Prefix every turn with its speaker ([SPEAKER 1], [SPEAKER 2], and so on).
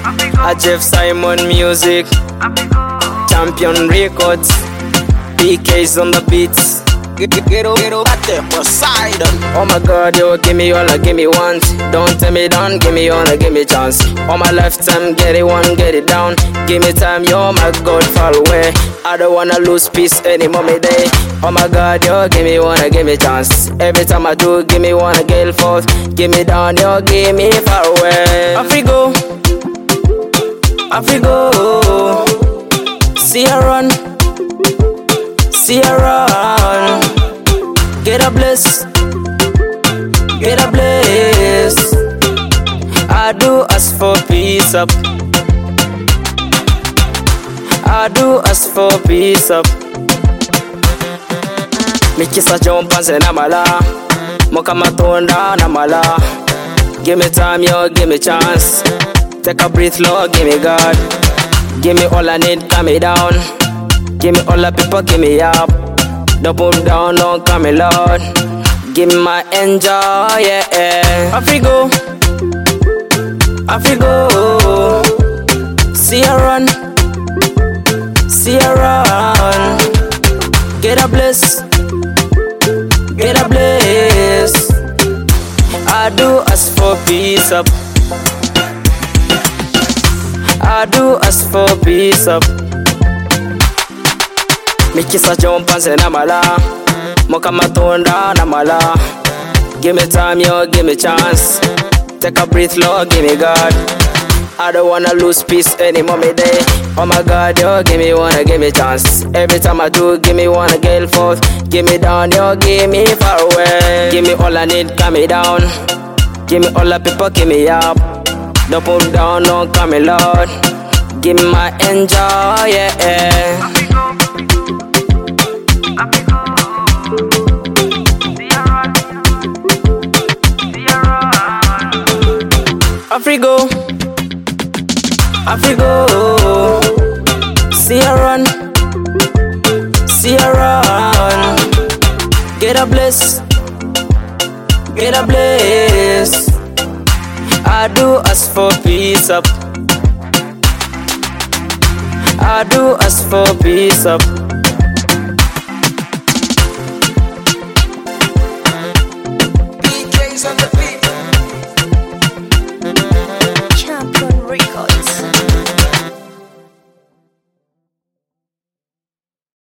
[SPEAKER 1] A Jeff Simon Music, Champion Records, PK's on the beats.
[SPEAKER 2] Get up, Poseidon.
[SPEAKER 1] Oh my God, yo, give me all, give me once. Don't tell me down, give me all, give me chance. All my lifetime, get it one, get it down. Give me time, yo, my God, fall away. I don't wanna lose peace any moment day. Oh my God, yo, give me one, give me chance. Every time I do, give me one, get forth. Give me down, yo, give me far away. Afrigo, see her run, see her run. Get a bliss, get a bliss. I do ask for peace up, I do ask for peace up. Me kiss a jump and say namala, moka matonda namala. Give me time, yo, give me chance. Take a breath, Lord, give me God. Give me all I need, calm me down. Give me all the people, give me up. Don't put me down, don't calm me, Lord. Give me my enjoy, yeah. Afrigo, see her run, see her run. Get a bliss, get a bliss. I do ask for peace up, I do ask for peace up. Me kiss a jump and say namala, moka matonda namala. Give me time, yo, give me chance. Take a breath, Lord, give me God. I don't wanna lose peace any moment day. Oh my God, yo, give me one, give me chance. Every time I do, give me one, get forth. Give me down, yo, give me far away. Give me all I need, calm me down. Give me all the people, give me up. Don't put me down, don't calm me, Lord. Give me my enjoy, yeah. Afrigo, see her run, see her run. Get a bliss, get a bliss. I do ask for peace up, I do ask for peace up.